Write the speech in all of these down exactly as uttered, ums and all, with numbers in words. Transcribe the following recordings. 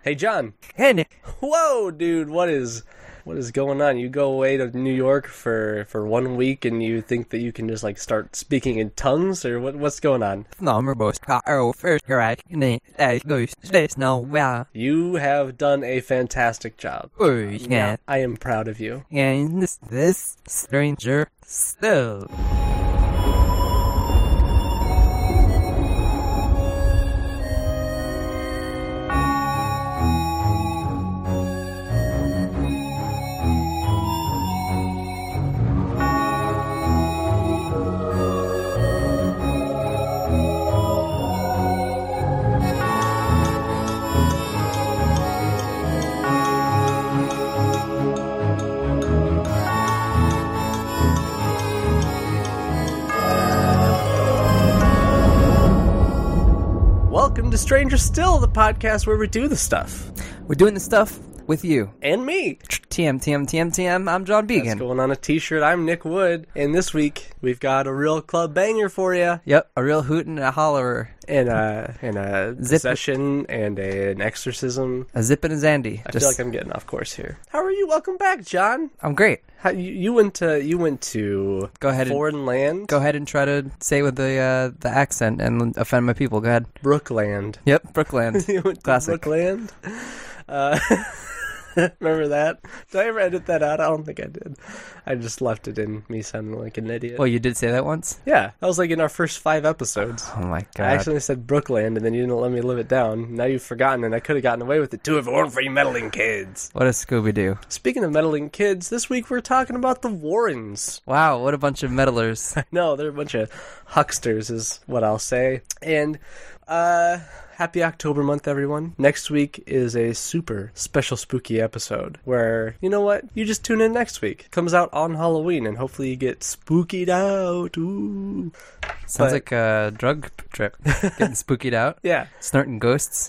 Hey, John. Hey, Nick. Whoa, dude, what is what is going on? You go away to New York for, for one week and you think that you can just, like, start speaking in tongues? Or what what's going on? You have done a fantastic job. Yeah. I am proud of you. And this, this stranger still. Welcome to Stranger Still, the podcast where we do the stuff. We're doing the stuff with you. And me. T M, T M, T M, T M, I'm John Began. That's going on a t-shirt. I'm Nick Wood. And this week, we've got a real club banger for you. Yep, a real hoot and a hollerer. And a, and a Zip. possession and a, an exorcism. A zip and a zandy. I Just, feel like I'm getting off course here. How are you? Welcome back, John. I'm great. How, you, you went to you went to Go ahead and- foreign land. Go ahead and try to say it with the uh, the accent and offend my people. Go ahead. Brookland. Yep, Brookland. You went to Classic. Brookland. Uh, remember that? Did I ever edit that out? I don't think I did. I just left it in me sounding like an idiot. Well, you did say that once? Yeah, that was like in our first five episodes. Oh my god. I actually said Brookland, and then you didn't let me live it down. Now you've forgotten, and I could have gotten away with it too if it weren't for you meddling kids. What a Scooby-Doo. Speaking of meddling kids, this week we're talking about the Warrens. Wow, what a bunch of meddlers. No, they're a bunch of hucksters is what I'll say. And, uh... happy October month, everyone. Next week is a super special spooky episode where, you know what? You just tune in next week. It comes out on Halloween, and hopefully you get spookied out. Ooh. Sounds But- like a drug trip. Getting spookied out. Yeah. Snorting ghosts.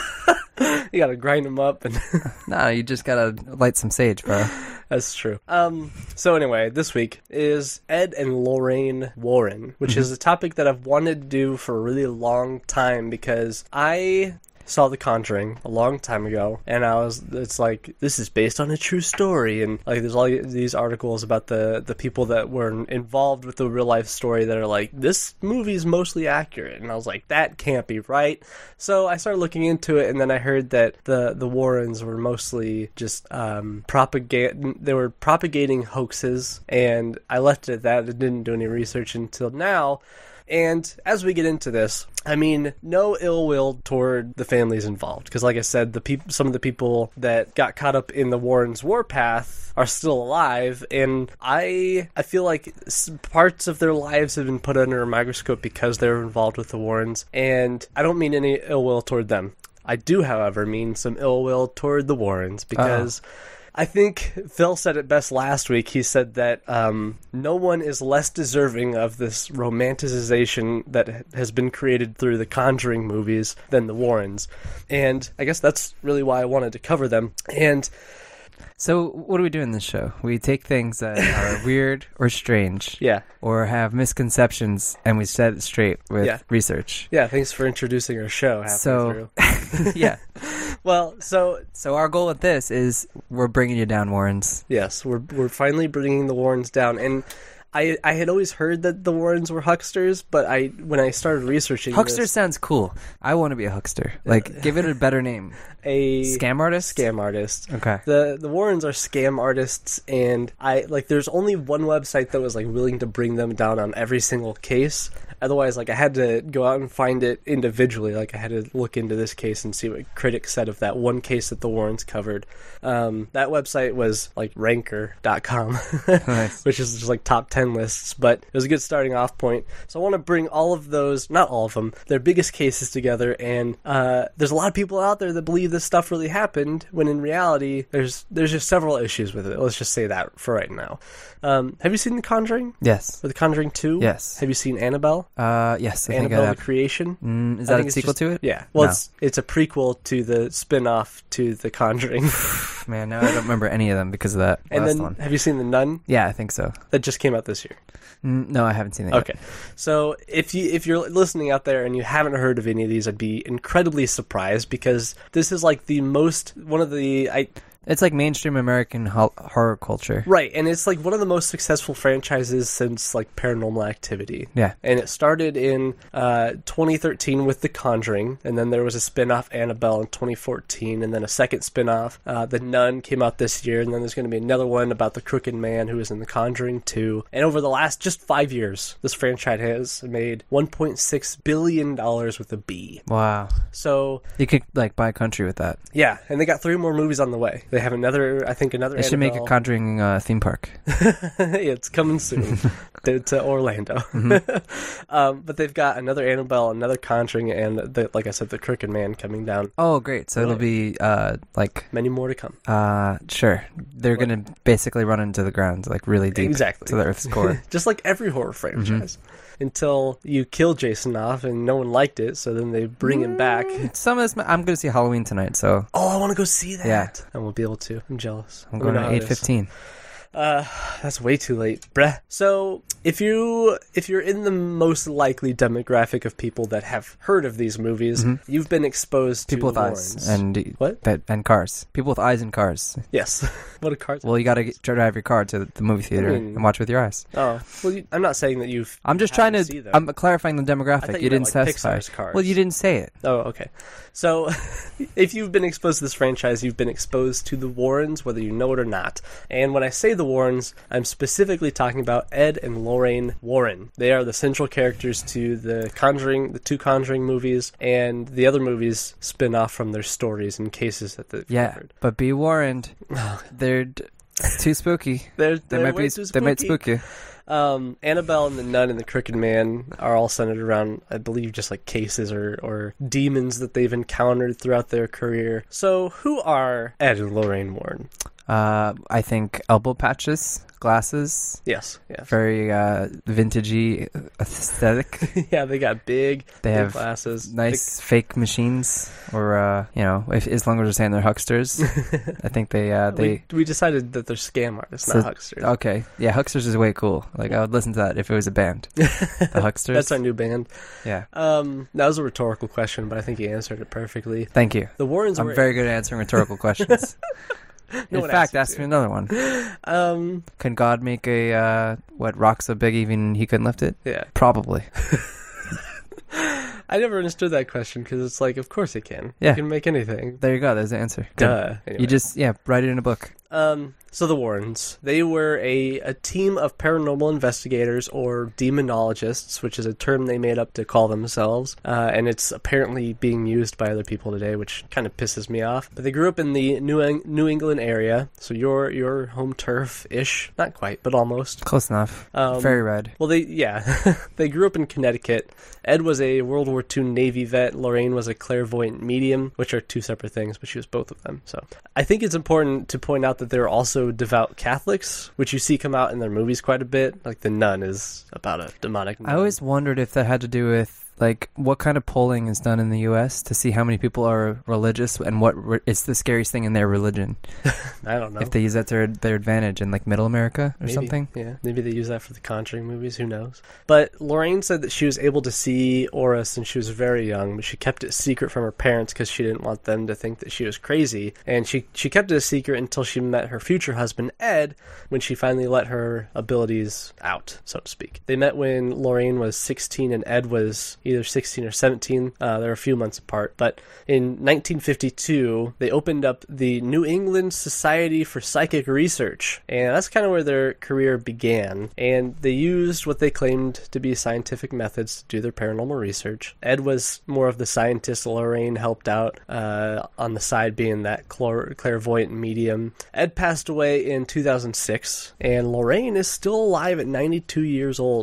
You gotta grind them up, and Nah, you just gotta light some sage, bro. that's true. Um. So anyway, this week is Ed and Lorraine Warren, which is a topic that I've wanted to do for a really long time because I saw The Conjuring a long time ago, and I was, it's like, this is based on a true story, and like there's all these articles about the, the people that were involved with the real life story that are like, this movie's mostly accurate, and I was like, that can't be right. So I started looking into it, and then I heard that the, the Warrens were mostly just um, propagate, they were propagating hoaxes, and I left it at that. I didn't do any research until now. And as we get into this, I mean, no ill will toward the families involved. Because like I said, the peop- some of the people that got caught up in the Warrens' warpath are still alive. And I I feel like s- parts of their lives have been put under a microscope because they were involved with the Warrens. And I don't mean any ill will toward them. I do, however, mean some ill will toward the Warrens. Because... Uh-huh. I think Phil said it best last week. He said that um, no one is less deserving of this romanticization that has been created through the Conjuring movies than the Warrens. And I guess that's really why I wanted to cover them. And So, what do we do in this show? We take things that are weird or strange. yeah. Or have misconceptions, and we set it straight with Yeah. research. Yeah, thanks for introducing our show halfway So, through. yeah. Well, so So our goal with this is we're bringing you down, Warrens. yes, we're we're finally bringing the Warrens down. And I I had always heard that the Warrens were hucksters, but I when I started researching Huckster this, sounds cool. I want to be a huckster. Like, give it a better name. a Scam artist? scam artist. Okay. The the Warrens are scam artists, and I like. There's only one website that was like willing to bring them down on every single case. Otherwise, like I had to go out and find it individually. Like I had to look into this case and see what critics said of that one case that the Warrens covered. Um, that website was like ranker dot com, Nice. which is just like top ten lists. But it was a good starting off point. So I want to bring all of those, not all of them, their biggest cases together. And uh, there's a lot of people out there that believe this stuff really happened, when in reality, there's there's just several issues with it. Let's just say that for right now. Um, have you seen The Conjuring? Yes. Or The Conjuring two? Yes. Have you seen Annabelle? Uh, yes, I think I Annabelle the have. Creation? Mm, is I that think a it's sequel just- to it? Yeah. Well, No. it's it's a prequel to the spin-off to The Conjuring. Oof, man, now I don't remember any of them because of that And last then, one. have you seen The Nun? Yeah, I think so. That just came out this year. Mm, no, I haven't seen it yet. Okay, so if you if you're listening out there and you haven't heard of any of these, I'd be incredibly surprised because this is like the most one of the I. It's like mainstream American ho- horror culture. Right, and it's like one of the most successful franchises since like Paranormal Activity. Yeah. And it started in uh, twenty thirteen with The Conjuring, and then there was a spin-off, Annabelle, in twenty fourteen, and then a second spin-off, uh, The Nun, came out this year, and then there's going to be another one about the Crooked Man who is in The Conjuring two. And over the last just five years, this franchise has made one point six billion dollars with a B. Wow. So, You could like buy a country with that. yeah, and they got three more movies on the way. They have another, I think another They should make a Annabelle. Conjuring uh, theme park. It's coming soon to, to Orlando. Mm-hmm. um, but they've got another Annabelle, another Conjuring, and the, like I said, the Crooked Man coming down. Oh, great. So it'll Right. be uh, like, Many more to come. uh, sure. They're What? going to basically run into the ground, like really deep Exactly. to the Earth's core. Just like every horror franchise. Mm-hmm. Until you kill Jason off and no one liked it, so then they bring him back. Some of this, I'm going to see Halloween tonight, so Oh, I want to go see that. Yeah. I won't be able to. I'm jealous. I'm Let me going know at how it eight is. fifteen. Uh, that's way too late, bruh. So if you if you're in the most likely demographic of people that have heard of these movies, Mhm. you've been exposed People to with the eyes Warrens. and What? that and cars. People with eyes and cars. Yes. What a card. Well, you got to drive your car to the movie theater I mean- and watch with your eyes. Oh, well, you, I'm not saying that you've. I'm just happened trying see to. them. I'm clarifying the I demographic. thought You, meant, didn't like, specify. Pixar's Cars. Well, you didn't say it. Oh, okay. So, if you've been exposed to this franchise, you've been exposed to the Warrens, whether you know it or not. And when I say the Warrens, I'm specifically talking about Ed and Lorraine Warren. They are the central characters to the Conjuring, the two Conjuring movies, and the other movies spin off from their stories and cases that they've Yeah, covered. but be warned. They're d- it's too spooky. They're, They they're might way be. too They might spooky. spook you. Um, Annabelle and the Nun and the Crooked Man are all centered around, I believe, just like cases or, or demons that they've encountered throughout their career. So, who are Ed and Lorraine Warren? Uh, I think elbow patches, glasses, Yes, yes. very uh, vintagey aesthetic. Yeah, they got big, They big have glasses. Nice fake machines, or uh, you know, if, as long as we're saying they're hucksters, I think they uh, Big- they. we, we decided that they're scam artists, So- not hucksters. Okay, yeah, hucksters is way cool. Like I would listen to that if it was a band. The hucksters. That's our new band. Yeah. Um, that was a rhetorical question, but I think you answered it perfectly. Thank you. The Warrens I'm were very good at answering rhetorical questions. No In one fact, asked you ask me another one. um, Can God make a uh, what rock so big even he couldn't lift it? yeah. Probably. I never understood that question because it's like, of course it can. Yeah. You can make anything. There you go. There's the answer. Good. Duh. Anyway. You just yeah, write it in a book. Um, so the Warrens, they were a, a team of paranormal investigators or demonologists, which is a term they made up to call themselves, uh, and it's apparently being used by other people today, which kind of pisses me off. But they grew up in the New Eng- New England area, so your your home turf-ish, not quite, but almost. Close enough. Um, Very red. Well, they yeah, they grew up in Connecticut. Ed was a World War Two Navy vet. Lorraine was a clairvoyant medium, which are two separate things, but she was both of them. So I think it's important to point out that they're also devout Catholics, which you see come out in their movies quite a bit. Like The Nun is about a demonic nun. I always wondered if that had to do with like what kind of polling is done in the U S to see how many people are religious and what re- is the scariest thing in their religion. I don't know. If they use that to their, their advantage in like Middle America or Maybe, something. Yeah, maybe they use that for the Conjuring movies. Who knows? But Lorraine said that she was able to see auras since she was very young, but she kept it secret from her parents because she didn't want them to think that she was crazy. And she she kept it a secret until she met her future husband Ed, when she finally let her abilities out, so to speak. They met when Lorraine was sixteen and Ed was either sixteen or seventeen. Uh, they're a few months apart. But in nineteen fifty-two, they opened up the New England Society for Psychic Research, and that's kind of where their career began. And they used what they claimed to be scientific methods to do their paranormal research. Ed was more of the scientist. Lorraine helped out uh, on the side, being that clair- clairvoyant medium. Ed passed away in two thousand six, and Lorraine is still alive at ninety-two years old.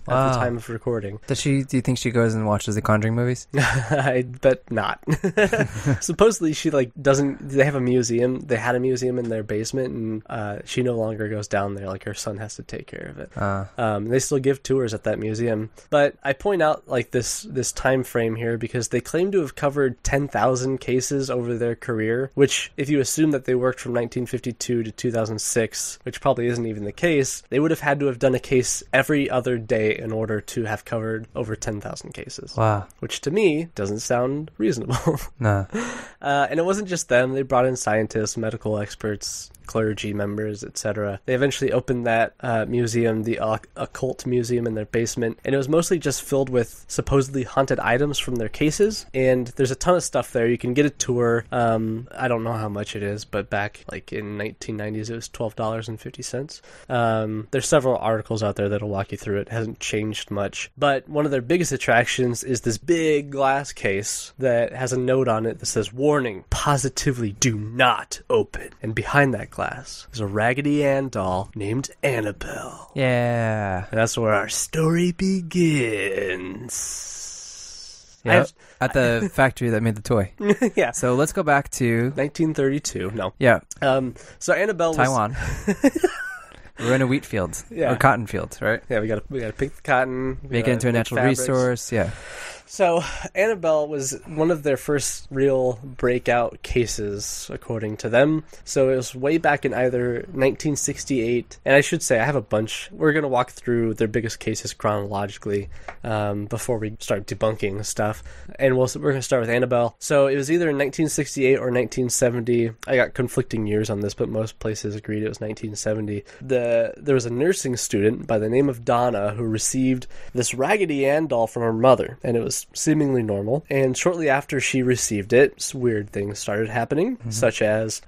at Wow. the time of recording. Does she? Do you think she goes and watches the Conjuring movies? I bet not. Supposedly she like doesn't. They have a museum. They had a museum in their basement, and uh, she no longer goes down there. Like her son has to take care of it. Uh, Um, they still give tours at that museum. But I point out like this this time frame here because they claim to have covered ten thousand cases over their career, which if you assume that they worked from nineteen fifty-two to two thousand six, which probably isn't even the case, they would have had to have done a case every other day in order to have covered over ten thousand cases. wow. Which to me doesn't sound reasonable. No. Uh, and it wasn't just them. They brought in scientists, medical experts, clergy members, et cetera. They eventually opened that uh, museum, the uh, occult museum, in their basement, and it was mostly just filled with supposedly haunted items from their cases. And there's a ton of stuff there. You can get a tour. Um, I don't know how much it is, but back like in nineteen nineties, it was twelve dollars and fifty cents. Um, there's several articles out there that'll walk you through it. It hasn't changed much. But one of their biggest attractions is this big glass case that has a note on it that says, "Warning, positively do not open." And behind that glass is a Raggedy Ann doll named Annabelle. Yeah. And that's where our story begins. Yep. At the factory that made the toy. I've- yeah. So let's go back to nineteen thirty-two. No. yeah, Um. So Annabelle was... Taiwan. We're in a wheat field Yeah. or cotton field, right? Yeah, we gotta we gotta pick the cotton. we Make it gotta into a make natural fabrics. resource. Yeah. So, Annabelle was one of their first real breakout cases, according to them. So, it was way back in either nineteen sixty-eight, and I should say, I have a bunch. We're going to walk through their biggest cases chronologically um, before we start debunking stuff. And we'll, we're going to start with Annabelle. So, it was either in nineteen sixty-eight or nineteen seventy. I got conflicting years on this, but most places agreed it was nineteen seventy. The, there was a nursing student by the name of Donna who received this Raggedy Ann doll from her mother, and it was seemingly normal. And shortly after she received it, weird things started happening, mm-hmm. such as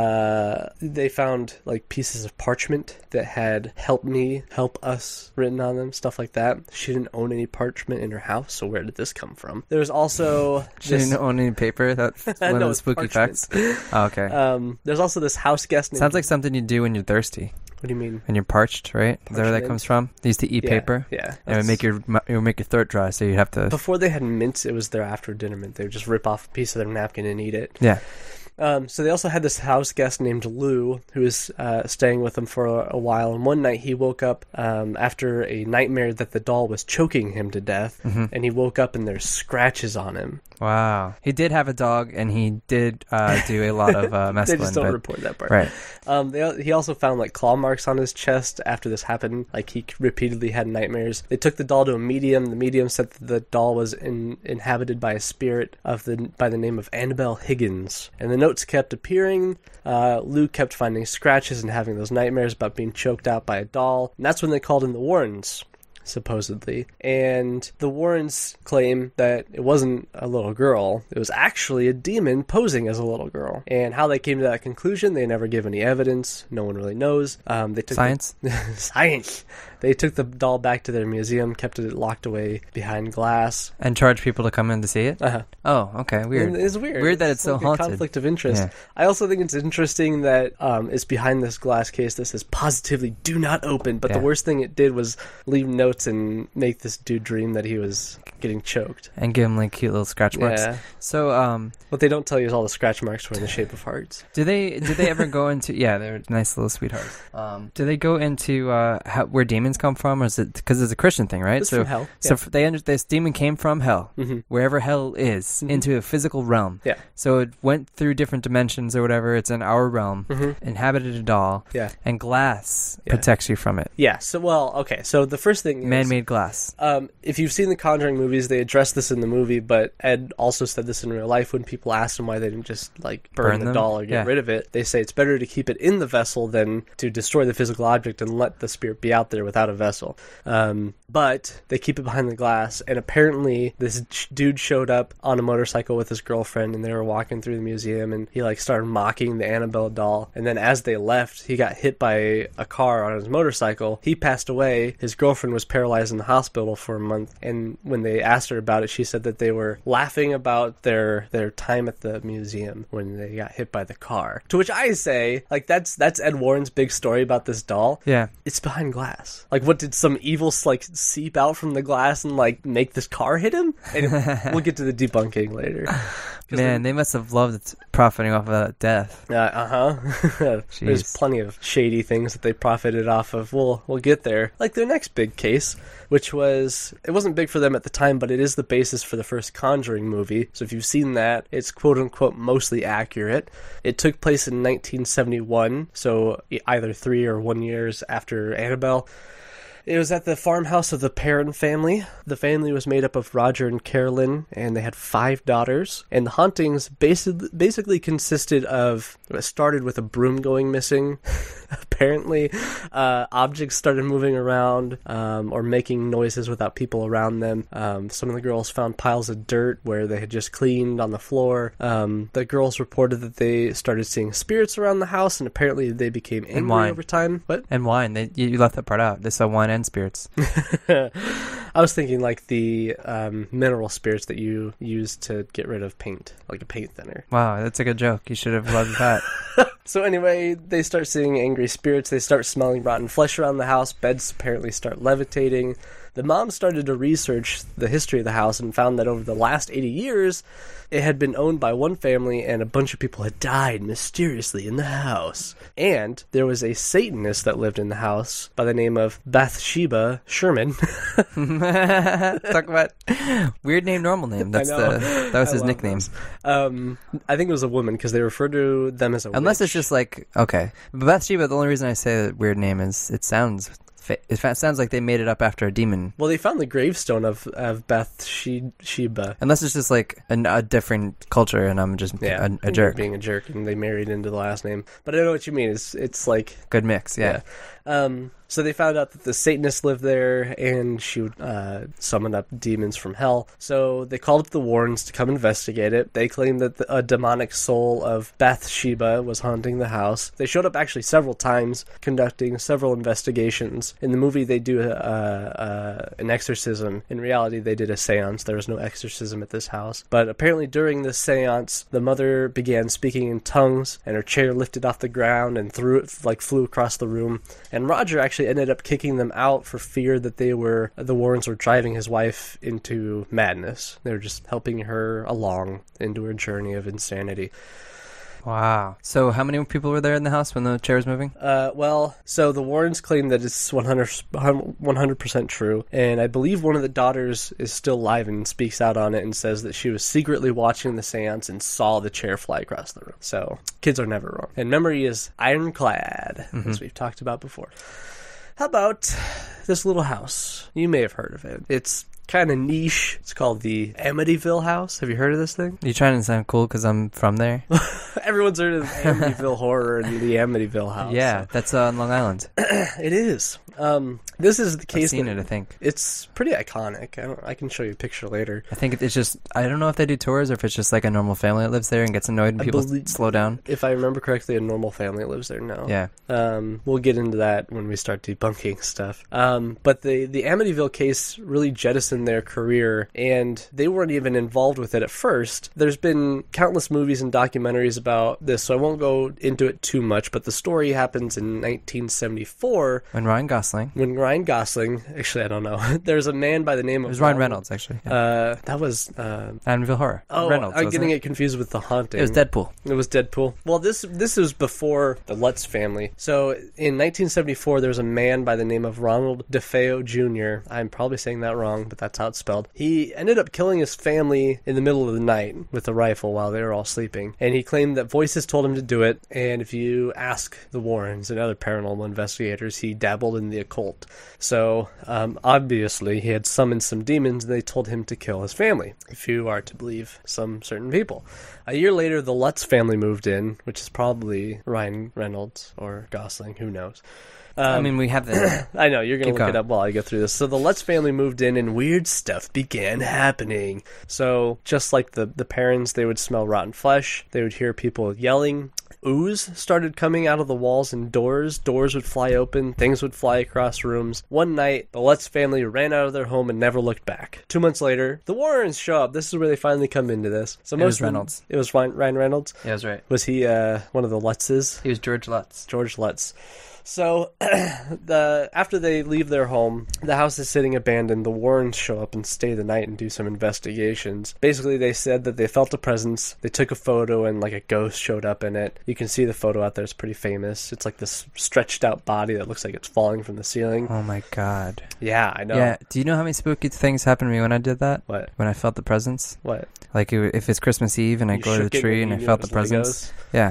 uh, they found like pieces of parchment that had "help me, help us" written on them, stuff like that. She didn't own any parchment in her house, so where did this come from? There was also She this, didn't own any paper. That's one No, of the spooky parchment. facts. Oh, okay. Um, there's also this house guest named... Sounds like something you do when you're thirsty. What do you mean? When you're parched, right? Is that where that Parchment? comes from? They used to eat Yeah, paper. Yeah. And it would make your mu- it would make your throat dry, so you have to. Before they had mints, it was their after dinner mint. They would just rip off a piece of their napkin and eat it. Yeah. Um, so they also had this house guest named Lou who was uh, staying with them for a, a while. And one night he woke up um, after a nightmare that the doll was choking him to death. Mm-hmm. And he woke up and there's scratches on him. Wow. He did have a dog, and he did uh, do a lot of uh, They mescaline. just don't but, report that part. right. Um, they, he also found like claw marks on his chest after this happened. Like he repeatedly had nightmares. They took the doll to a medium. The medium said that the doll was in, inhabited by a spirit of the by the name of Annabelle Higgins. And the notes kept appearing. Uh, Lou kept finding scratches and having those nightmares about being choked out by a doll. And that's when they called in the Warrens, supposedly. And the Warrens claim that it wasn't a little girl. It was actually a demon posing as a little girl. And how they came to that conclusion, they never give any evidence. No one really knows. Um, they took Science? The, science! They took the doll back to their museum, kept it locked away behind glass. And charge people to come in to see it? Uh-huh. Oh, okay. Weird. And it's weird. Weird that it's so like a haunted. conflict of interest. Yeah. I also think it's interesting that um, it's behind this glass case that says positively do not open. But Yeah. the worst thing it did was leave notes and make this dude dream that he was getting choked. And give him like cute little scratch marks. Yeah. So, um, What they don't tell you is all the scratch marks were in the shape of hearts. do they do they ever go into? Yeah, they're nice little sweethearts. Um, do they go into uh, how, where demons come from, or is it because it's a Christian thing, right? It's so, from hell. so Yeah. f- they under, this demon came from hell, Mhm. wherever hell is, Mhm. into a physical realm. Yeah. So it went through different dimensions or whatever. It's in our realm, Mhm. inhabited a doll, Yeah. and glass Yeah. protects you from it. Yeah. So, well, okay. So the first thing is... Man-made glass. Um, if you've seen the Conjuring movies, they address this in the movie, but Ed also said this in real life when people asked him why they didn't just, like, burn, Burn the them? doll or get Yeah. rid of it. They say it's better to keep it in the vessel than to destroy the physical object and let the spirit be out there without a vessel. Um, but they keep it behind the glass, and apparently this ch- dude showed up on a motorcycle with his girlfriend, and they were walking through the museum, and he, like, started mocking the Annabelle doll, and then as they left, he got hit by a car on his motorcycle. He passed away. His girlfriend was paralyzed in the hospital for a month. And when they asked her about it, she said that they were laughing about their their time at the museum when they got hit by the car. To which I say, like, that's that's Ed Warren's big story about this doll. Yeah. It's behind glass. Like, what, did some evil, like, seep out from the glass and, like, make this car hit him? And we'll get to the debunking later. Man, they must have loved profiting off of that death. Uh, uh-huh. There's plenty of shady things that they profited off of. We'll, we'll get there. Like their next big case, which was, it wasn't big for them at the time, but it is the basis for the first Conjuring movie. So if you've seen that, it's quote-unquote mostly accurate. It took place in nineteen seventy-one, so either three or one years after Annabelle. It was at the farmhouse of the Perron family. The family was made up of Roger and Carolyn, and they had five daughters. And the hauntings basically, basically consisted of, it started with a broom going missing. Apparently, uh, objects started moving around um, or making noises without people around them. Um, some of the girls found piles of dirt where they had just cleaned on the floor. Um, the girls reported that they started seeing spirits around the house, and apparently they became angry over time. What? And wine. They, you left that part out. They saw wine and spirits. I was thinking like the um, mineral spirits that you use to get rid of paint, like a paint thinner. Wow, that's a good joke. You should have loved that. So anyway, they start seeing angry spirits. They start smelling rotten flesh around the house. Beds apparently start levitating. The mom started to research the history of the house and found that over the last eighty years, it had been owned by one family and a bunch of people had died mysteriously in the house. And there was a Satanist that lived in the house by the name of Bathsheba Sherman. Talk about weird name, normal name. That's the that was I his nickname. Um, I think it was a woman because they referred to them as a Unless witch. It's just like, okay. But Bathsheba, the only reason I say that weird name is it sounds... It sounds like they made it up after a demon. Well, they found the gravestone of, of Bathsheba. Unless it's just like a, a different culture and I'm just yeah, a, a jerk. Being a jerk and they married into the last name. But I know what you mean. It's, it's like... Good mix, yeah. yeah. Um, so they found out that the Satanist lived there and she would uh, summon up demons from hell. So they called up the Warrens to come investigate it. They claimed that the, a demonic soul of Bathsheba was haunting the house. They showed up actually several times, conducting several investigations. In the movie, they do a, a, an exorcism. In reality, they did a seance. There was no exorcism at this house. But apparently during this seance, the mother began speaking in tongues and her chair lifted off the ground and threw it, like flew across the room. And Roger actually ended up kicking them out for fear that they were, the Warrens were driving his wife into madness. They were just helping her along into her journey of insanity. Wow. So how many people were there in the house when the chair was moving? Uh, well, so the Warrens claim that it's one hundred percent true, and I believe one of the daughters is still alive and speaks out on it and says that she was secretly watching the seance and saw the chair fly across the room. So, kids are never wrong. And memory is ironclad, mm-hmm. as we've talked about before. How about this little house? You may have heard of it. It's kind of niche. It's called the Amityville House. Have you heard of this thing? You trying to sound cool because I'm from there? Everyone's heard of Amityville Horror and the Amityville House. Yeah, so. That's uh, on Long Island. It is. Um, this is the case. I've seen that, it, I think. It's pretty iconic. I, don't, I can show you a picture later. I think it's just, I don't know if they do tours or if it's just like a normal family that lives there and gets annoyed when I people believe, slow down. If I remember correctly, a normal family lives there now. Yeah. Um, we'll get into that when we start debunking stuff. Um, but the, the Amityville case really jettisoned their career, and they weren't even involved with it at first. There's been countless movies and documentaries about this, so I won't go into it too much, but the story happens in nineteen seventy-four. When Ryan Gosling. When Ryan Gosling, actually I don't know, there's a man by the name of... It was Ryan Reynolds, actually. Yeah. Uh, that was... Uh, Amityville Horror. Oh, Reynolds, I'm getting it? it confused with The Haunting. It was Deadpool. It was Deadpool. Well, this this was before the Lutz family. So in nineteen seventy-four, there was a man by the name of Ronald DeFeo Junior I'm probably saying that wrong, but that's how it's spelled. He ended up killing his family in the middle of the night with a rifle while they were all sleeping. And he claimed that voices told him to do it. And if you ask the Warrens and other paranormal investigators, he dabbled in the occult. So um, obviously he had summoned some demons and they told him to kill his family, if you are to believe some certain people. A year later, the Lutz family moved in, which is probably Ryan Reynolds or Gosling, who knows. Um, I mean, we have the... I know, you're going to look going. it up while I go through this. So the Lutz family moved in and weird stuff began happening. So just like the, the parents, they would smell rotten flesh. They would hear people yelling. Ooze started coming out of the walls and doors. Doors would fly open. Things would fly across rooms. One night, the Lutz family ran out of their home and never looked back. Two months later, the Warrens show up. This is where they finally come into this. So It most was of them- Reynolds. It was Ryan Ryan Reynolds? Yeah, that's right. Was he uh, one of the Lutzes? He was George Lutz. George Lutz. So, the after they leave their home, the house is sitting abandoned. The Warrens show up and stay the night and do some investigations. Basically, they said that they felt a presence. They took a photo and like a ghost showed up in it. You can see the photo out there. It's pretty famous. It's like this stretched out body that looks like it's falling from the ceiling. Oh my god. Yeah, I know. Yeah, do you know how many spooky things happened to me when I did that? What? When I felt the presence? What? Like, it- if it's Christmas Eve and I You go to the shook it tree when and I you felt knew the it was presence? Legos? Yeah.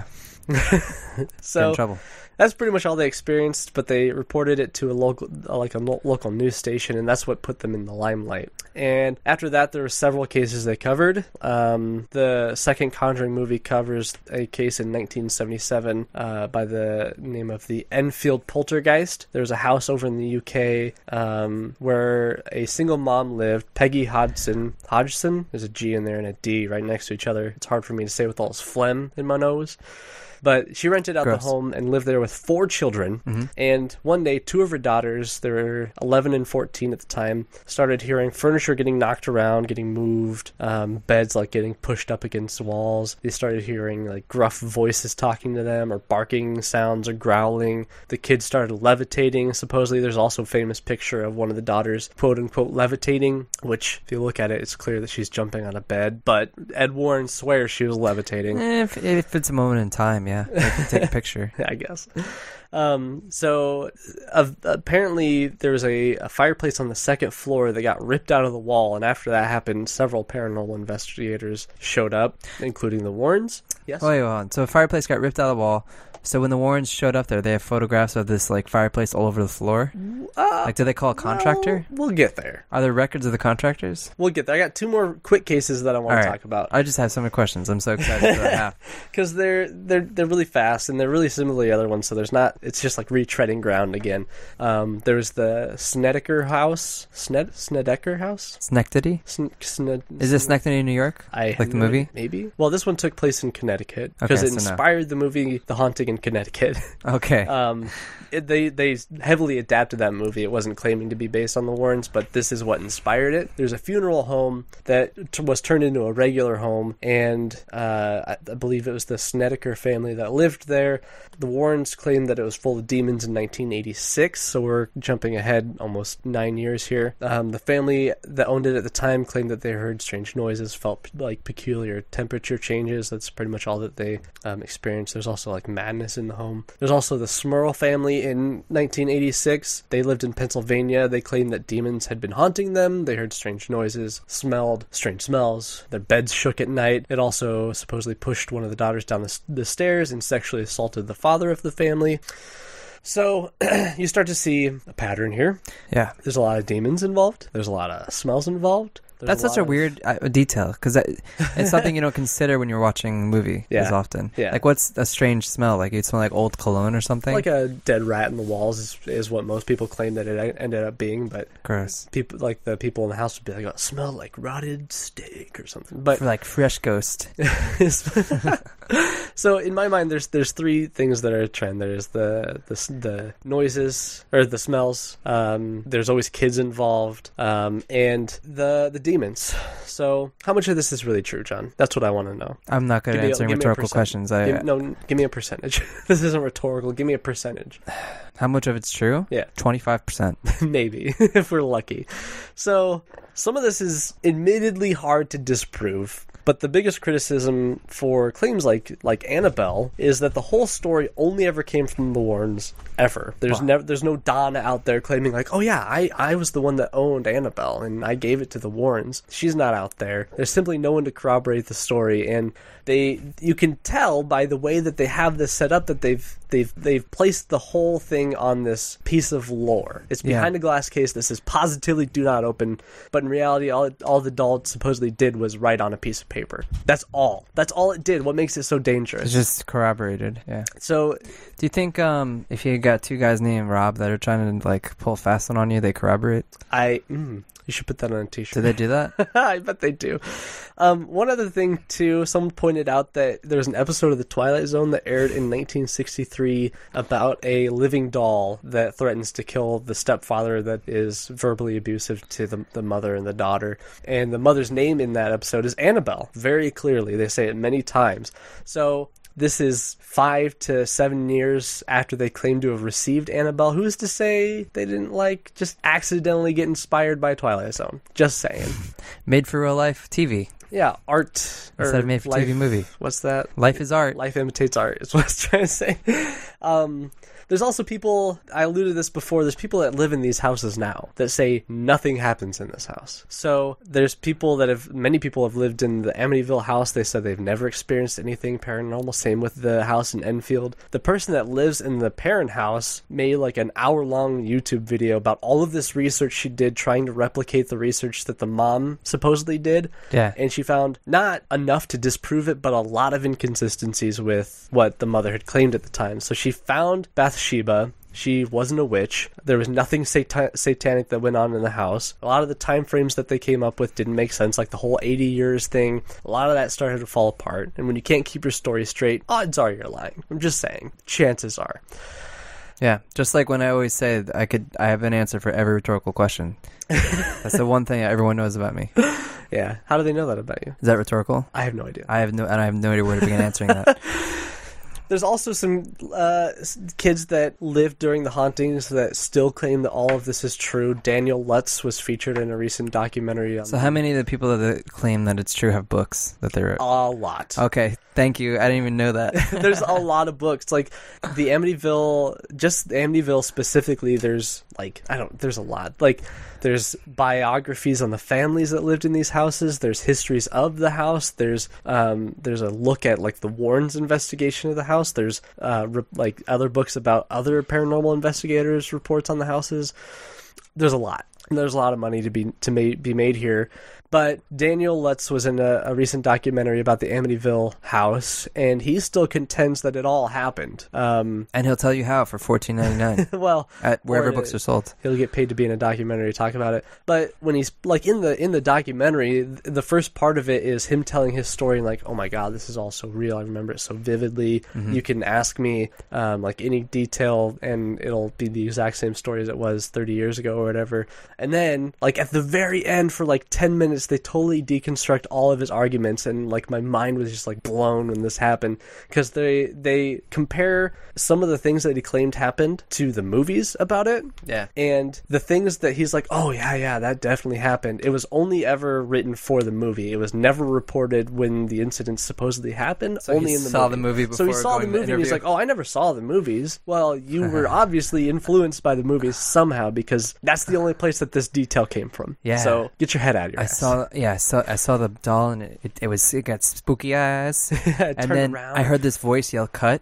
Get in So, trouble. that's pretty much all they experienced, but they reported it to a local, like a lo- local news station, and that's what put them in the limelight. And after that, there were several cases they covered. Um, the second Conjuring movie covers a case in nineteen seventy-seven uh, by the name of the Enfield Poltergeist. There was a house over in the U K um, where a single mom lived, Peggy Hodgson. Hodgson? There's a G in there and a D right next to each other. It's hard for me to say with all this phlegm in my nose. But she rented out Gross. the home and lived there with four children. Mm-hmm. And one day, two of her daughters, they were eleven and fourteen at the time, started hearing furniture getting knocked around, getting moved, um, beds like getting pushed up against walls. They started hearing like gruff voices talking to them, or barking sounds, or growling. The kids started levitating. Supposedly, there's also a famous picture of one of the daughters, quote unquote, levitating, which, if you look at it, it's clear that she's jumping on a bed. But Ed Warren swears she was levitating. Eh, if, if it's a moment in time, yeah. I can take a picture. I guess. Um, so uh, apparently there was a, a fireplace on the second floor that got ripped out of the wall, and after that happened, several paranormal investigators showed up, including the Warrens. Yes. Oh, wait, hold on. So a fireplace got ripped out of the wall. So when the Warrens showed up there, they have photographs of this like fireplace all over the floor. Uh, Like, did they call a contractor? Well, we'll get there. Are there records of the contractors? We'll get there. I got two more quick cases that I want All to right. talk about I just have so many questions. I'm so excited for that half. because they're they're they're really fast and they're really similar to the other ones. So there's not. It's just like retreading ground again. Um, there's the Snedeker House. Sned Snedeker House. Schenectady? Sn- Sned- Is this Schenectady, New York? I Like the movie? Maybe. Well, this one took place in Connecticut because Okay, it so no. inspired the movie The Haunting in Connecticut. Okay. um, it, they they heavily adapted that movie. It wasn't claiming to be based on the Warrens, but this is what inspired it. There's a funeral home that t- was turned into a regular home, and uh, I, I believe it was the Snedeker family that lived there. The Warrens claimed that it was full of demons in nineteen eighty-six, so we're jumping ahead almost nine years here. Um, the family that owned it at the time claimed that they heard strange noises, felt like peculiar temperature changes. That's pretty much all that they um, experienced. There's also like madness in the home. There's also the Smurl family in nineteen eighty-six. They lived in Pennsylvania. They claimed that demons had been haunting them. They heard strange noises, smelled strange smells. Their beds shook at night. It also supposedly pushed one of the daughters down the, the stairs and sexually assaulted the father of the family. So you start to see a pattern here. yeah. There's a lot of demons involved. There's a lot of smells involved. There's That's such lot a of- weird uh, detail because it's something you don't consider when you're watching a movie Yeah. as often. Yeah. Like, what's a strange smell? Like, it smell like old cologne or something? Like a dead rat in the walls is, is what most people claim that it ended up being, but Gross. people like the people in the house would be like, "Oh, it smelled like rotted steak or something." But For like fresh ghost. so in my mind, there's there's three things that are a trend. There's the the, the noises or the smells. Um, there's always kids involved, um, and the the demons. So how much of this is really true, John? That's what I want to know. I'm not good Give at me a- answering give me a rhetorical percent. questions. I, Give, no, give me a percentage. This isn't rhetorical. Give me a percentage. How much of it's true? Yeah. twenty-five percent. Maybe, if we're lucky. So, some of this is admittedly hard to disprove, but the biggest criticism for claims like like Annabelle is that the whole story only ever came from the Warrens, ever. There's Wow. never there's no Donna out there claiming like, oh yeah, I, I was the one that owned Annabelle and I gave it to the Warrens. She's not out there. There's simply no one to corroborate the story, and they you can tell by the way that they have this set up that they've they've they've placed the whole thing on this piece of lore. It's behind Yeah. a glass case that says positively do not open, but in reality all it, all the doll supposedly did was write on a piece of paper. That's all. That's all it did. What makes it so dangerous? It's just corroborated. Yeah. So Do you think um, if you got two guys named Rob that are trying to like pull a fast one on you, they corroborate? I mm, you should put that on a t-shirt. Do they do that? I bet they do. Um, one other thing, too, someone pointed out that there's an episode of The Twilight Zone that aired in nineteen sixty-three about a living doll that threatens to kill the stepfather that is verbally abusive to the, the mother and the daughter. And the mother's name in that episode is Annabelle, very clearly. They say it many times. So this is five to seven years after they claim to have received Annabelle. Who's to say they didn't, like, just accidentally get inspired by Twilight Zone? Just saying. Made for real life T V. Yeah, art. Instead of made for T V movie. What's that? Life is art. Life imitates art, is what I was trying to say. Um, there's also people, I alluded to this before, there's people that live in these houses now that say nothing happens in this house. So there's people that have, many people have lived in the Amityville house. They said they've never experienced anything paranormal. Same with the house in Enfield. The person that lives in the parent house made like an hour long YouTube video about all of this research she did trying to replicate the research that the mom supposedly did. Yeah. And she found not enough to disprove it, but a lot of inconsistencies with what the mother had claimed at the time. So she found Bathsheba. She wasn't a witch. There was nothing sat- satanic that went on in the house. A lot of the time frames that they came up with didn't make sense, like the whole eighty years thing. A lot of that started to fall apart. And when you can't keep your story straight, odds are you're lying. I'm just saying. Chances are. Yeah, just like when I always say I could, I have an answer for every rhetorical question. That's the one thing everyone knows about me. Yeah. How do they know that about you? Is that rhetorical? I have no idea. I have no, and I have no idea where to begin answering that. There's also some uh, kids that lived during the hauntings that still claim that all of this is true. Daniel Lutz was featured in a recent documentary. On So how many of the people that claim that it's true have books that they wrote? A lot. Okay, thank you. I didn't even know that. There's a lot of books. Like the Amityville, just Amityville specifically, there's like, I don't, there's a lot. Like there's biographies on the families that lived in these houses. There's histories of the house. There's um, there's a look at like the Warrens' investigation of the house. There's uh, re- like other books about other paranormal investigators' reports on the houses. There's a lot. There's a lot of money to be to ma- be made here. But Daniel Lutz was in a, a recent documentary about the Amityville house, and he still contends that it all happened. Um, And he'll tell you how for fourteen ninety nine well, at wherever or, books are sold. He'll get paid to be in a documentary to talk about it. But when he's like in the in the documentary, the first part of it is him telling his story and like, oh my god, this is all so real. I remember it so vividly. Mm-hmm. You can ask me um, like any detail, and it'll be the exact same story as it was thirty years ago or whatever. And then like at the very end, for like ten minutes, they totally deconstruct all of his arguments, and like my mind was just like blown when this happened, because they they compare some of the things that he claimed happened to the movies about it. Yeah. And the things that he's like, oh yeah, yeah, that definitely happened. It was only ever written for the movie. It was never reported when the incident supposedly happened. So only he in the saw movie. the movie So he before saw the going to movie, and he's interview. like, oh, I never saw the movies. Well, you were obviously influenced by the movies somehow, because that's the only place that this detail came from. Yeah. So get your head out of your I ass. saw, yeah, I saw, I saw the doll, and it, it, it was, it got spooky eyes, and Turn then around. I heard this voice yell, "Cut!"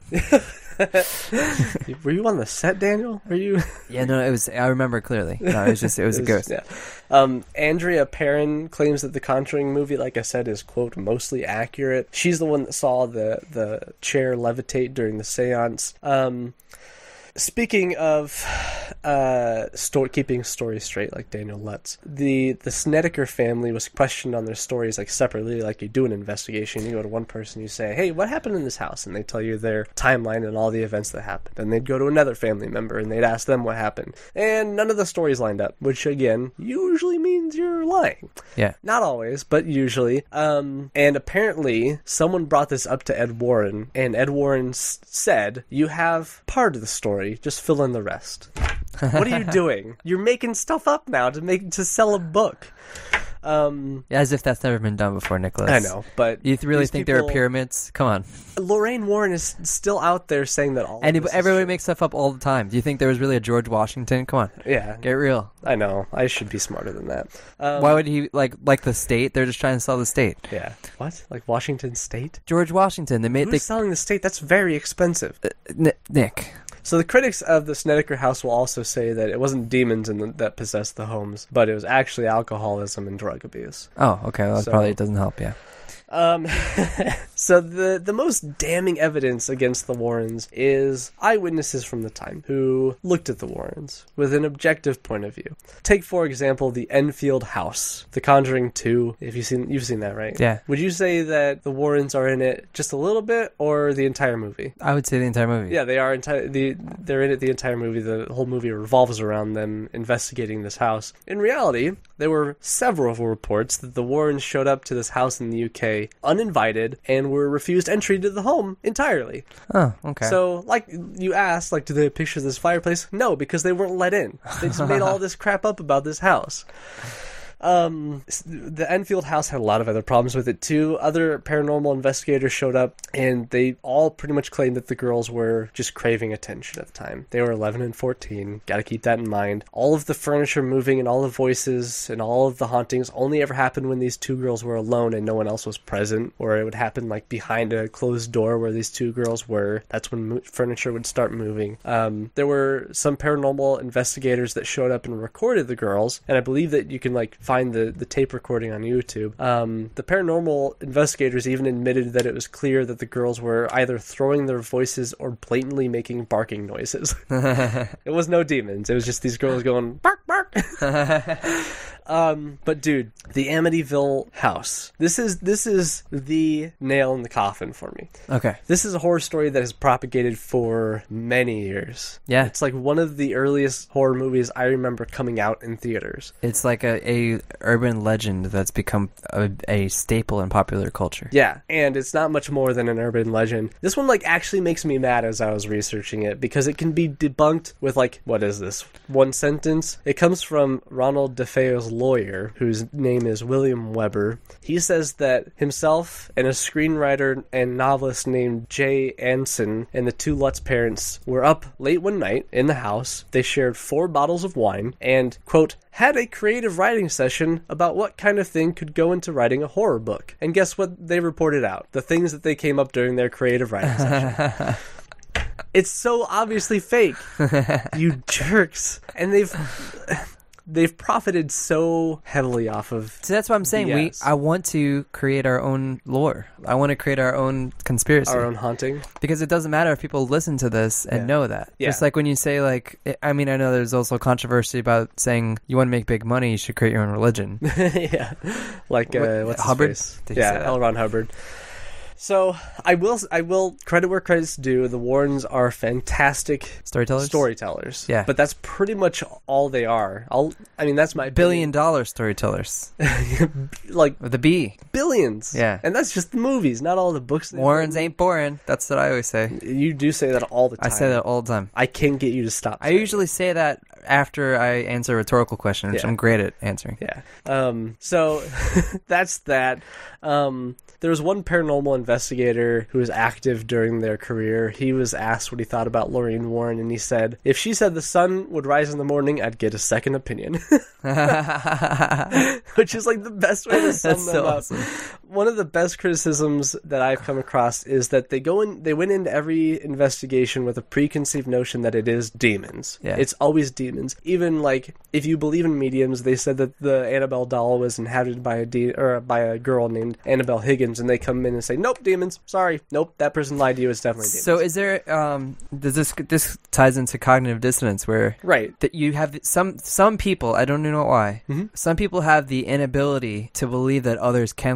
Were you on the set, Daniel? Were you? Yeah, no, it was. I remember clearly. No, it was just, it was a ghost. Yeah. Um, Andrea Perrin claims that the Conjuring movie, like I said, is, quote, mostly accurate. She's the one that saw the, the chair levitate during the seance. Um, Speaking of uh, sto- keeping stories straight, like Daniel Lutz, the the Snedeker family was questioned on their stories like separately, like you do an investigation. You go to one person, you say, "Hey, what happened in this house?" And they tell you their timeline and all the events that happened. And they'd go to another family member and they'd ask them what happened. And none of the stories lined up, which again usually means you're lying. Yeah. Not always, but usually. Um, and apparently, someone brought this up to Ed Warren, and Ed Warren s- said, "You have part of the story. Just fill in the rest." What are you doing? You're making stuff up now to make to sell a book. Um, As if that's never been done before, Nicholas. I know, but You th- really these think there are people- pyramids? Come on. Lorraine Warren is still out there saying that all. And of this is everybody true. makes stuff up all the time. Do you think there was really a George Washington? Come on, Yeah, get real. I know. I should be smarter than that. Um, Why would he like like the state? They're just trying to sell the state. Yeah. What? Like Washington State? George Washington. They made Who's they, selling the state? That's very expensive. N- Nick. So the critics of the Snedeker House will also say that it wasn't demons in the, that possessed the homes, but it was actually alcoholism and drug abuse. Oh, okay. Well, that So- probably doesn't help. Yeah. Um, so the the most damning evidence against the Warrens is eyewitnesses from the time who looked at the Warrens with an objective point of view. Take for example the Enfield House, The Conjuring two. If you've seen you've seen that, right? Yeah. Would you say that the Warrens are in it just a little bit, or the entire movie? I would say the entire movie. Yeah, they are entire. The they're in it the entire movie. The whole movie revolves around them investigating this house. In reality, there were several reports that the Warrens showed up to this house in the U K uninvited and were refused entry to the home entirely. Oh, okay. So, like you asked, like, do they have pictures of this fireplace? No, because they weren't let in. They just made all this crap up about this house. Um, the Enfield house had a lot of other problems with it too. Other paranormal investigators showed up, and they all pretty much claimed that the girls were just craving attention at the time. They were eleven and fourteen. Got to keep that in mind. All of the furniture moving and all the voices and all of the hauntings only ever happened when these two girls were alone and no one else was present, or it would happen like behind a closed door where these two girls were. That's when mo- furniture would start moving. Um, there were some paranormal investigators that showed up and recorded the girls, and I believe that you can like find the, the tape recording on YouTube. Um, the paranormal investigators even admitted that it was clear that the girls were either throwing their voices or blatantly making barking noises. It was no demons. It was just these girls going bark, bark. Um, but dude, the Amityville house. This is this is the nail in the coffin for me. Okay. This is a horror story that has propagated for many years. Yeah. It's like one of the earliest horror movies I remember coming out in theaters. It's like a, a urban legend that's become a, a staple in popular culture. Yeah, and it's not much more than an urban legend. This one like actually makes me mad as I was researching it because it can be debunked with like, what is this? One sentence. It comes from Ronald DeFeo's lawyer, whose name is William Weber. He says that himself and a screenwriter and novelist named Jay Anson and the two Lutz parents were up late one night in the house. They shared four bottles of wine and, quote, had a creative writing session about what kind of thing could go into writing a horror book. And guess what they reported out? The things that they came up during their creative writing session. It's so obviously fake. You jerks. And they've they've profited so heavily off of So that's what I'm saying. We Yes. I want to create our own lore. I want to create our own conspiracy. our own haunting. Because it doesn't matter if people listen to this and Yeah. know that. Yeah. Just like when you say, like, I mean, I know there's also controversy about saying you want to make big money, you should create your own religion. Yeah. Like, uh, What- what's Hubbard? his face? Did you Yeah, say that? L. Ron Hubbard. So, I will I will credit where credit's due. The Warrens are fantastic Storytellers? storytellers. Yeah. But that's pretty much all they are. I'll, I mean, that's my Billion dollar storytellers. like, With a B. billions. Yeah. And that's just the movies, not all the books. they've Warrens written. ain't boring. That's what I always say. You do say that all the I time. say that all the time. I can't get you to stop. I saying usually say that after I answer a rhetorical question, which Yeah. I'm great at answering. Yeah. Um, so that's that. Um, there was one paranormal investigator who was active during their career. He was asked what he thought about Lorraine Warren, and he said, if she said the sun would rise in the morning, I'd get a second opinion. Which is like the best way to sum That's them so up. awesome. One of the best criticisms that I've come across is that they go in, they went into every investigation with a preconceived notion that it is demons. Yeah. It's always demons. Even like if you believe in mediums, they said that the Annabelle doll was inhabited by a de- or by a girl named Annabelle Higgins, and they come in and say, "Nope, demons. Sorry, nope, that person lied to you. It's definitely demons." So is there um does this this ties into cognitive dissonance where right. that you have some some people, I don't know why, Mhm. some people have the inability to believe that others can lie to them.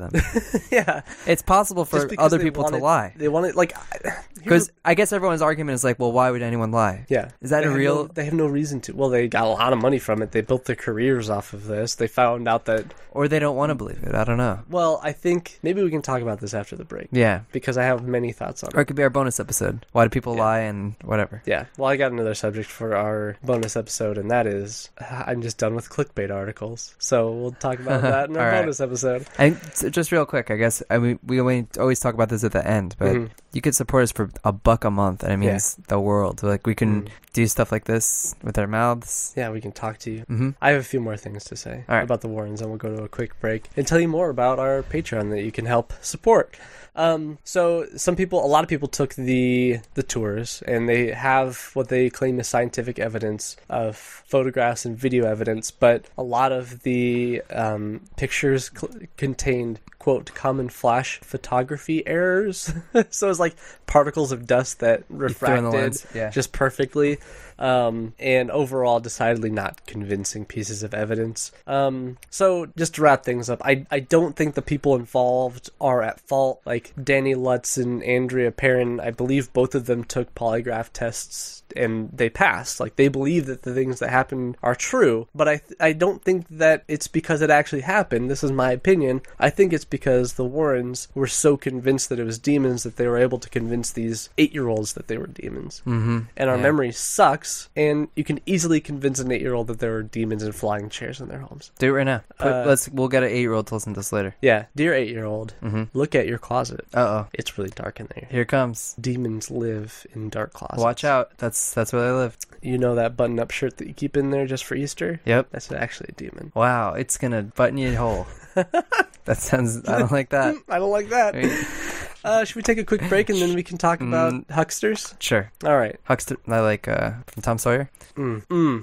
them. yeah. It's possible for Just because other they people wanted- to lie. They want it, like... I- Because here's I guess everyone's argument is like, well, why would anyone lie? a- Yeah. Is that They a have real... no- they have no reason to. Well, they got a lot of money from it. They built their careers off of this. They found out that... Or they don't want to believe it. I don't know. Well, I think... Maybe we can talk about this after the break. Yeah. Because I have many thoughts on Or it. it could be our bonus episode. Why do people Yeah. lie and whatever. Yeah. Well, I got another subject for our bonus episode, and that is... I'm just done with clickbait articles. So we'll talk about that in our All right. bonus episode. And s- just real quick, I guess, I mean, we always always talk about this at the end, but Mhm. you could support us for a buck a month, and it means the world. Like, we can Mm. do stuff like this with our mouths. Yeah, we can talk to you. hmm I have a few more things to say All right. about the Warrens, and we'll go to a quick break and tell you more about our Patreon that you can help support. Um, so some people, a lot of people took the the tours, and they have what they claim is scientific evidence of photographs and video evidence, but a lot of the um, pictures cl- contained, quote, common flash photography errors. So it's like particles of dust that You throw in the refracted lens. Yeah. just perfectly. Um, and overall decidedly not convincing pieces of evidence. Um, so just to wrap things up, I, I don't think the people involved are at fault. Like Danny Lutz and Andrea Perrin, I believe both of them took polygraph tests and they passed. Like they believe that the things that happened are true, but I, th- I don't think that it's because it actually happened. This is my opinion. I think it's because the Warrens were so convinced that it was demons that they were able to convince these eight-year-olds that they were demons. Mm-hmm. And our Yeah. memory sucks, and you can easily convince an eight-year-old that there are demons in flying chairs in their homes. Do it right now. Put, Uh, let's. We'll get an eight-year-old to listen to this later. Yeah, dear eight-year-old, Mm-hmm. look at your closet. Uh-oh. It's really dark in there. Here it comes. Demons live in dark closets. Watch out. That's that's where they live. You know that button-up shirt that you keep in there just for Easter? Yep. That's actually a demon. Wow. It's going to button you whole. That sounds... I don't like that. I don't like that. I mean, Uh, should we take a quick break and then we can talk about Mm. hucksters? sure. All right. Huckster... I like uh, from Tom Sawyer. Mm. Mm.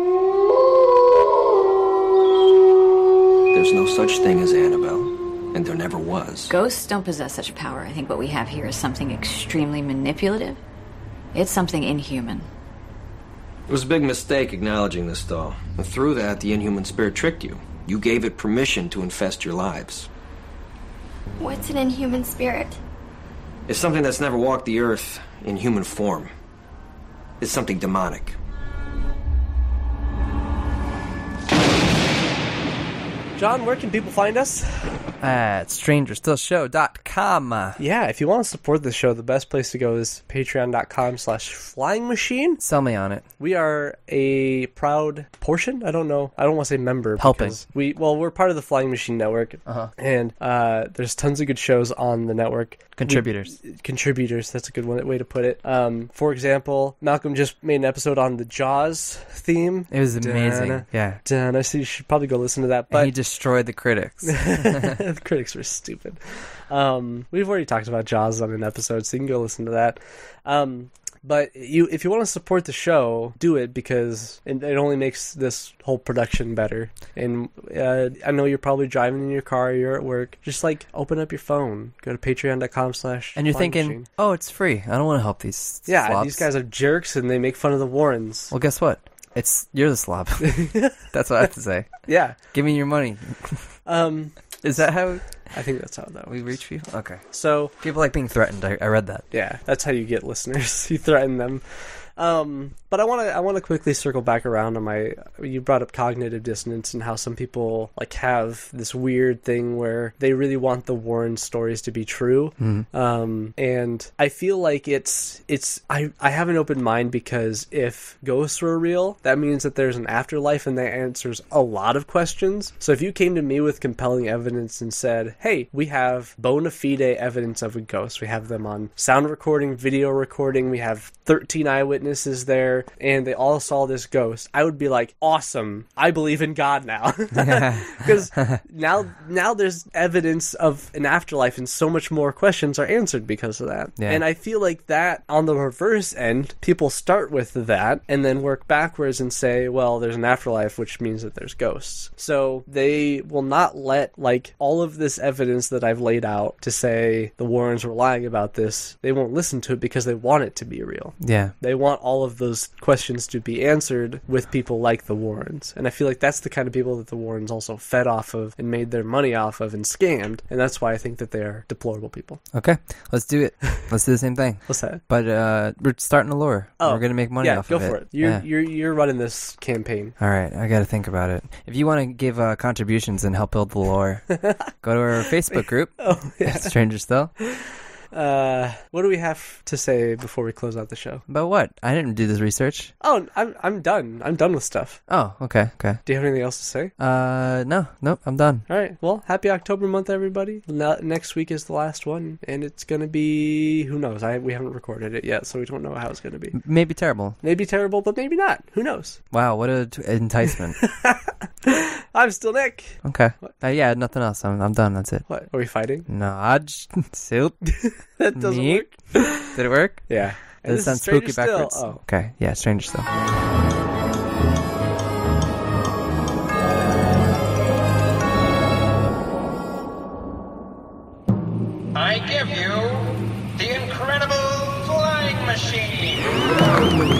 There's no such thing as Annabelle, and there never was. Ghosts don't possess such power. I think what we have here is something extremely manipulative. It's something inhuman. It was a big mistake acknowledging this, though. And through that, the inhuman spirit tricked you. You gave it permission to infest your lives. What's an inhuman spirit? It's something that's never walked the earth in human form. It's something demonic. John, where can people find us? At stranger still show dot com. Yeah, if you want to support the show, the best place to go is patreon.com slash flying machine. Sell me on it. We are a proud portion. I don't know. I don't want to say member. Helping. because We well, we're part of the Flying Machine Network, Uh-huh. and uh, there's tons of good shows on the network. Contributors. We- contributors. That's a good one, way to put it. Um, for example, Malcolm just made an episode on the Jaws theme. It was amazing. Dun, Yeah. Dun, I see. You should probably go listen to that. And But he destroyed the critics. the critics were stupid. Um, we've already talked about Jaws on an episode, so you can go listen to that. Um, but you, if you want to support the show, do it because it, it only makes this whole production better. And uh, I know you're probably driving in your car, you're at work. Just like open up your phone, go to patreon.com slash. And you're Flying thinking, Machine. oh, it's free. I don't want to help these yeah, slobs. these guys are jerks and they make fun of the Warrens. Well, guess what? It's you're the slob. That's what I have to say. Yeah. Give me your money. Um, Is that how I think that's how that we works. reach people? Okay. So People like being threatened. I, I read that. yeah, that's how you get listeners. You threaten them. Um, but I want to I want to quickly circle back around on my. You brought up cognitive dissonance and how some people like have this weird thing where they really want the Warren stories to be true. Mm-hmm. Um, and I feel like it's it's I I have an open mind because if ghosts were real, that means that there's an afterlife and that answers a lot of questions. So if you came to me with compelling evidence and said, "Hey, we have bona fide evidence of a ghost. We have them on sound recording, video recording. We have thirteen eyewitnesses there, and they all saw this ghost," I would be like, "Awesome! I believe in God now." Because now now there's evidence of an afterlife, and so much more questions are answered because of that. Yeah. And I feel like that on the reverse end, people start with that and then work backwards and say, well, there's an afterlife, which means that there's ghosts. So they will not let like all of this evidence that I've laid out to say the Warrens were lying about this, they won't listen to it because they want it to be real. Yeah. They want all of those questions to be answered with people like the Warrens. And I feel like that's the kind of people that the Warrens also fed off of and made their money off of and scammed. And that's why I think that they're deplorable people. Okay, let's do it. Let's do the same thing. What's that? But uh, we're starting a lure. Oh, we're gonna make money yeah, off go of it. for it. You're, Yeah. you're, you're running this campaign. All right, I got to think about it. If you want to give uh, contributions and help build the lore, go to our Facebook group. Oh, yeah. Stranger Still. Uh, what do we have to say before we close out the show? About what? I didn't do this research. Oh, I'm I'm done. I'm done with stuff. Oh, okay, okay. Do you have anything else to say? Uh, no, nope, I'm done. All right. Well, happy October month, everybody. No, next week is the last one, and it's gonna be who knows? I we haven't recorded it yet, so we don't know how it's gonna be. M- Maybe terrible. Maybe terrible, but maybe not. Who knows? Wow, what a t- enticement. I'm still Nick. Okay. What? Uh, yeah, nothing else. I'm I'm done. That's it. What are we fighting? No, I just soup. That doesn't Me? work. Did it work? Yeah. And Does it this sound is Stranger spooky Still. backwards? Oh. Okay, yeah, Stranger Still. I give you the incredible flying machine.